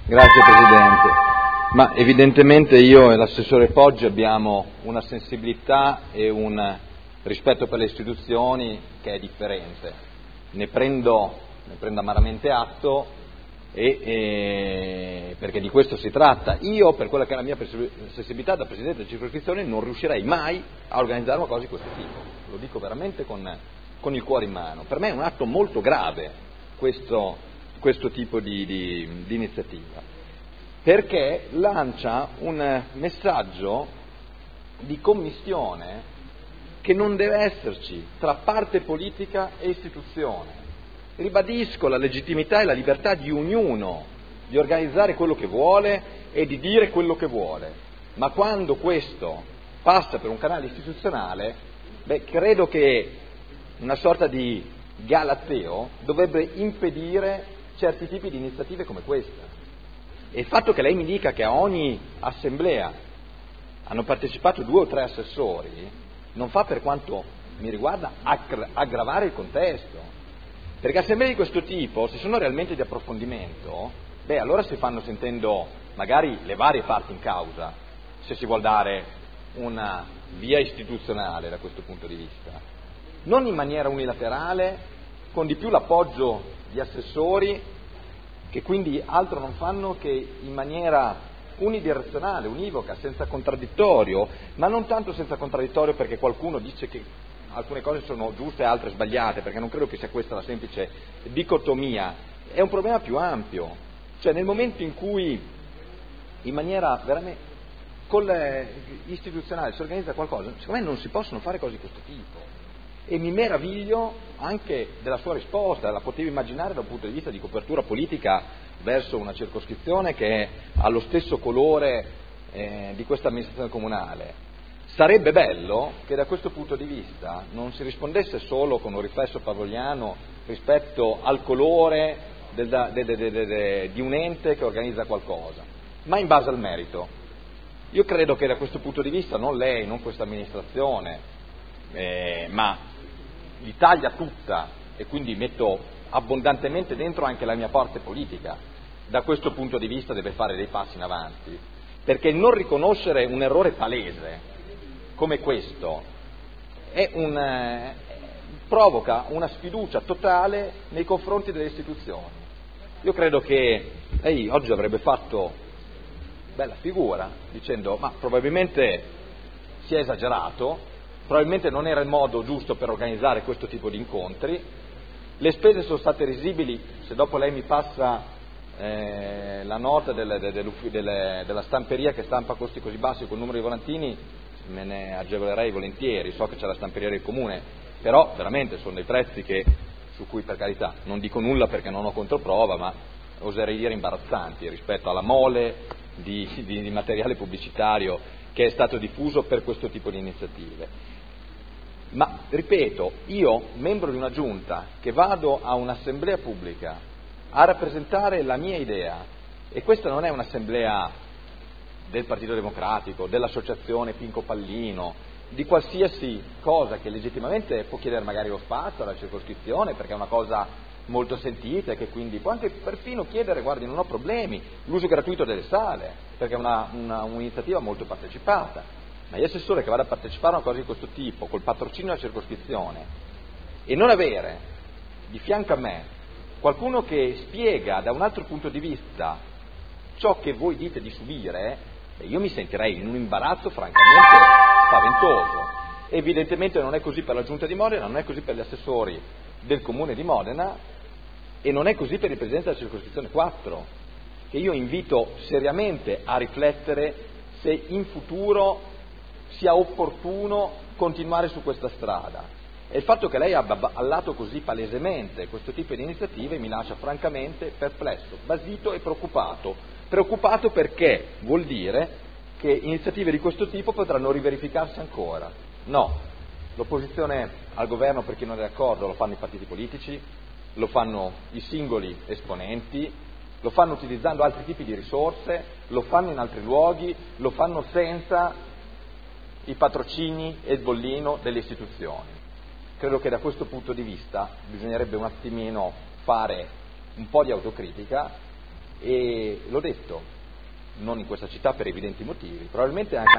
Grazie Presidente. Ma evidentemente io e l'assessore Poggi abbiamo una sensibilità e un rispetto per le istituzioni che è differente. Ne prendo amaramente atto perché di questo si tratta. Io, per quella che è la mia sensibilità da Presidente della circoscrizione, non riuscirei mai a organizzare una cosa di questo tipo. Lo dico veramente con il cuore in mano. Per me è un atto molto grave questo tipo di iniziativa, perché lancia un messaggio di commistione che non deve esserci tra parte politica e istituzione. Ribadisco la legittimità e la libertà di ognuno di organizzare quello che vuole e di dire quello che vuole, ma quando questo passa per un canale istituzionale, credo che una sorta di galateo dovrebbe impedire certi tipi di iniziative come questa. E il fatto che lei mi dica che a ogni assemblea hanno partecipato 2 o 3 assessori non fa, per quanto mi riguarda, aggravare il contesto, perché assemblee di questo tipo, se sono realmente di approfondimento, allora si fanno sentendo magari le varie parti in causa, se si vuol dare una via istituzionale da questo punto di vista, non in maniera unilaterale, con di più l'appoggio di assessori che quindi altro non fanno che in maniera unidirezionale, univoca, senza contraddittorio, ma non tanto senza contraddittorio perché qualcuno dice che alcune cose sono giuste e altre sbagliate, perché non credo che sia questa la semplice dicotomia, è un problema più ampio. Cioè, nel momento in cui in maniera veramente istituzionale si organizza qualcosa, secondo me non si possono fare cose di questo tipo. E mi meraviglio anche della sua risposta, la potevo immaginare dal punto di vista di copertura politica verso una circoscrizione che ha lo stesso colore di questa amministrazione comunale. Sarebbe bello che da questo punto di vista non si rispondesse solo con un riflesso pavloviano rispetto al colore di un ente che organizza qualcosa, ma in base al merito. Io credo che da questo punto di vista non lei, non questa amministrazione, ma l'Italia tutta, e quindi metto abbondantemente dentro anche la mia parte politica, da questo punto di vista deve fare dei passi in avanti, perché non riconoscere un errore palese come questo provoca una sfiducia totale nei confronti delle istituzioni. Io credo che lei oggi avrebbe fatto bella figura dicendo ma probabilmente si è esagerato, probabilmente non era il modo giusto per organizzare questo tipo di incontri, le spese sono state risibili. Se dopo lei mi passa la nota della stamperia che stampa a costi così bassi col numero di volantini, me ne agevolerei volentieri. So che c'è la stamperia del comune, però veramente sono dei prezzi su cui, per carità, non dico nulla perché non ho controprova, ma oserei dire imbarazzanti rispetto alla mole di materiale pubblicitario che è stato diffuso per questo tipo di iniziative. Ma, ripeto, io, membro di una giunta, che vado a un'assemblea pubblica a rappresentare la mia idea, e questa non è un'assemblea del Partito Democratico, dell'associazione Pinco Pallino, di qualsiasi cosa che legittimamente può chiedere magari lo spazio alla circoscrizione, perché è una cosa molto sentita e che quindi può anche perfino chiedere, guardi, non ho problemi, l'uso gratuito delle sale, perché è un'iniziativa molto partecipata. Ma gli assessori che vado a partecipare a una cosa di questo tipo, col patrocinio della circoscrizione, e non avere di fianco a me qualcuno che spiega da un altro punto di vista ciò che voi dite di subire, io mi sentirei in un imbarazzo francamente spaventoso. Evidentemente non è così per la Giunta di Modena, non è così per gli assessori del Comune di Modena e non è così per il Presidente della circoscrizione 4, che io invito seriamente a riflettere se in futuro sia opportuno continuare su questa strada. E il fatto che lei abbia ballato così palesemente questo tipo di iniziative mi lascia francamente perplesso, basito e preoccupato. Preoccupato perché vuol dire che iniziative di questo tipo potranno riverificarsi ancora. No, l'opposizione al governo, per chi non è d'accordo, lo fanno i partiti politici, lo fanno i singoli esponenti, lo fanno utilizzando altri tipi di risorse, lo fanno in altri luoghi, lo fanno senza i patrocini e il bollino delle istituzioni. Credo che da questo punto di vista bisognerebbe un attimino fare un po' di autocritica E l'ho detto, non in questa città per evidenti motivi, probabilmente anche